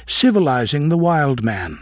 civilizing the wild man.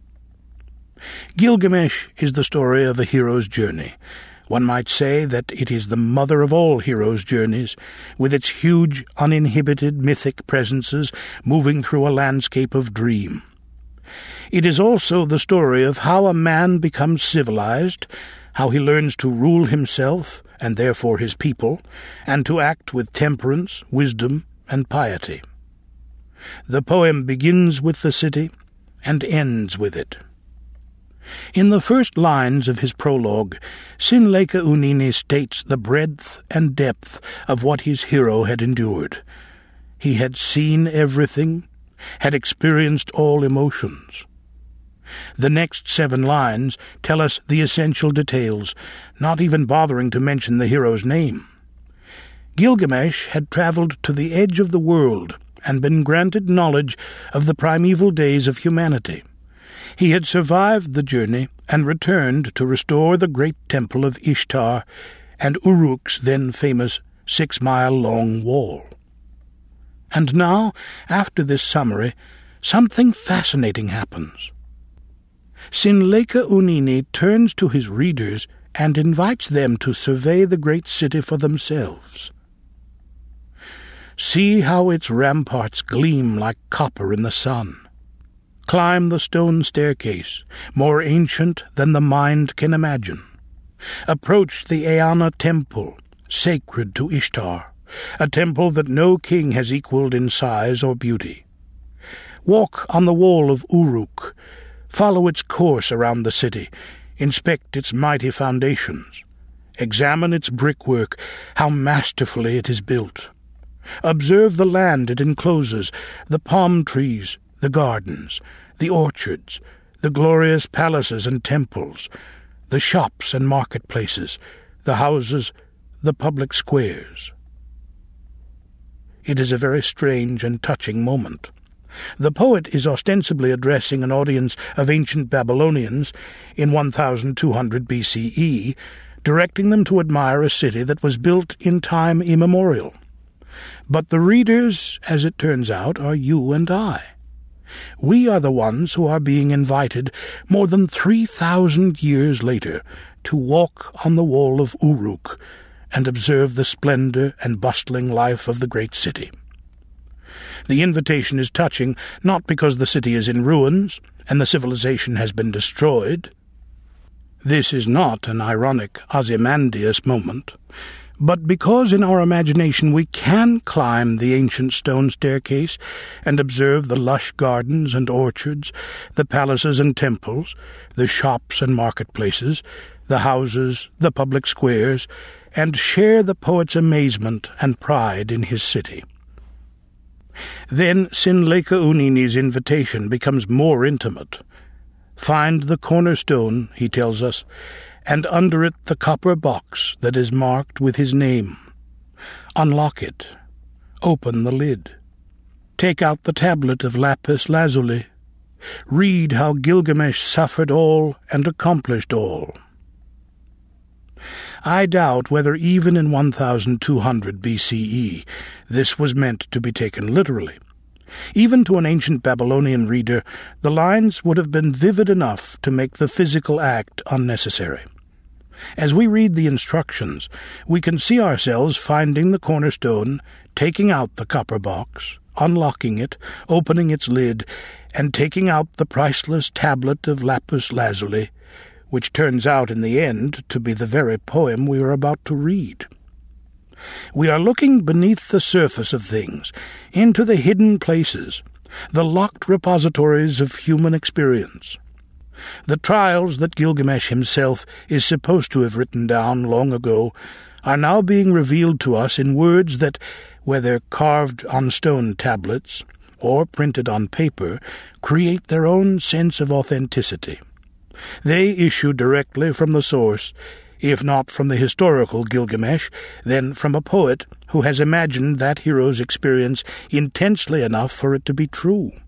Gilgamesh is the story of a hero's journey. One might say that it is the mother of all heroes' journeys, with its huge, uninhibited mythic presences moving through a landscape of dream. It is also the story of how a man becomes civilized, how he learns to rule himself, and therefore his people, and to act with temperance, wisdom, and piety. The poem begins with the city and ends with it. In the first lines of his prologue, Sinleika states the breadth and depth of what his hero had endured. He had seen everything, had experienced all emotions. The next 7 lines tell us the essential details, not even bothering to mention the hero's name. Gilgamesh had traveled to the edge of the world and been granted knowledge of the primeval days of humanity. He had survived the journey and returned to restore the great temple of Ishtar and Uruk's then famous 6-mile-long wall. And now, after this summary, something fascinating happens. Sinleika turns to his readers and invites them to survey the great city for themselves. See how its ramparts gleam like copper in the sun. Climb the stone staircase, more ancient than the mind can imagine. Approach the Eanna temple, sacred to Ishtar, a temple that no king has equaled in size or beauty. Walk on the wall of Uruk, follow its course around the city, inspect its mighty foundations, examine its brickwork, how masterfully it is built. Observe the land it encloses, the palm trees, the gardens, the orchards, the glorious palaces and temples, the shops and marketplaces, the houses, the public squares. It is a very strange and touching moment. The poet is ostensibly addressing an audience of ancient Babylonians in 1200 BCE, directing them to admire a city that was built in time immemorial. But the readers, as it turns out, are you and I. We are the ones who are being invited more than 3,000 years later to walk on the wall of Uruk and observe the splendor and bustling life of the great city. The invitation is touching not because the city is in ruins and the civilization has been destroyed. This is not an ironic Ozymandias moment, but because in our imagination we can climb the ancient stone staircase and observe the lush gardens and orchards, the palaces and temples, the shops and marketplaces, the houses, the public squares, and share the poet's amazement and pride in his city. Then Sinleika invitation becomes more intimate. Find the cornerstone, he tells us, and under it the copper box that is marked with his name. Unlock it. Open the lid. Take out the tablet of lapis lazuli. Read how Gilgamesh suffered all and accomplished all. I doubt whether even in 1200 BCE this was meant to be taken literally. Even to an ancient Babylonian reader, the lines would have been vivid enough to make the physical act unnecessary. As we read the instructions, we can see ourselves finding the cornerstone, taking out the copper box, unlocking it, opening its lid, and taking out the priceless tablet of lapis lazuli, which turns out in the end to be the very poem we are about to read. We are looking beneath the surface of things, into the hidden places, the locked repositories of human experience. The trials that Gilgamesh himself is supposed to have written down long ago are now being revealed to us in words that, whether carved on stone tablets or printed on paper, create their own sense of authenticity. They issue directly from the source, if not from the historical Gilgamesh, then from a poet who has imagined that hero's experience intensely enough for it to be true.